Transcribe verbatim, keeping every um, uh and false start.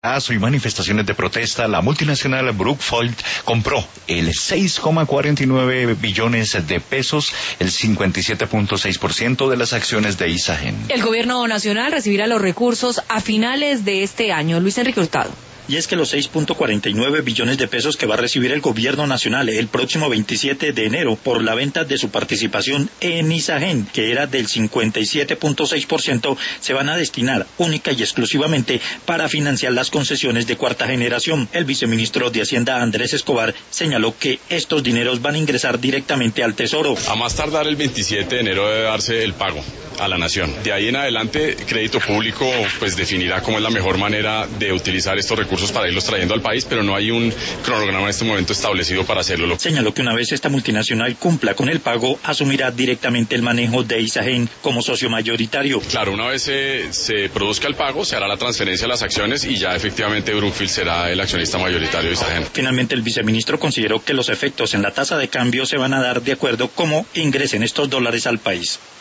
y manifestaciones de protesta, la multinacional Brookfield compró el seis coma cuarenta y nueve billones de pesos, el cincuenta y siete punto seis por ciento de las acciones de Isagen. El gobierno nacional recibirá los recursos a finales de este año. Luis Enrique Hurtado. Y es que los seis punto cuarenta y nueve billones de pesos que va a recibir el gobierno nacional el próximo veintisiete de enero por la venta de su participación en Isagen, que era del cincuenta y siete punto seis por ciento, se van a destinar única y exclusivamente para financiar las concesiones de cuarta generación. El viceministro de Hacienda, Andrés Escobar, señaló que estos dineros van a ingresar directamente al Tesoro. A más tardar el veintisiete de enero debe darse el pago a la nación. De ahí en adelante, Crédito Público pues definirá cómo es la mejor manera de utilizar estos recursos para irlos trayendo al país, pero no hay un cronograma en este momento establecido para hacerlo. Señaló que una vez esta multinacional cumpla con el pago, asumirá directamente el manejo de Isagen como socio mayoritario. Claro, una vez se, se produzca el pago, se hará la transferencia de las acciones y ya efectivamente Brookfield será el accionista mayoritario de Isagen. Finalmente, el viceministro consideró que los efectos en la tasa de cambio se van a dar de acuerdo cómo ingresen estos dólares al país.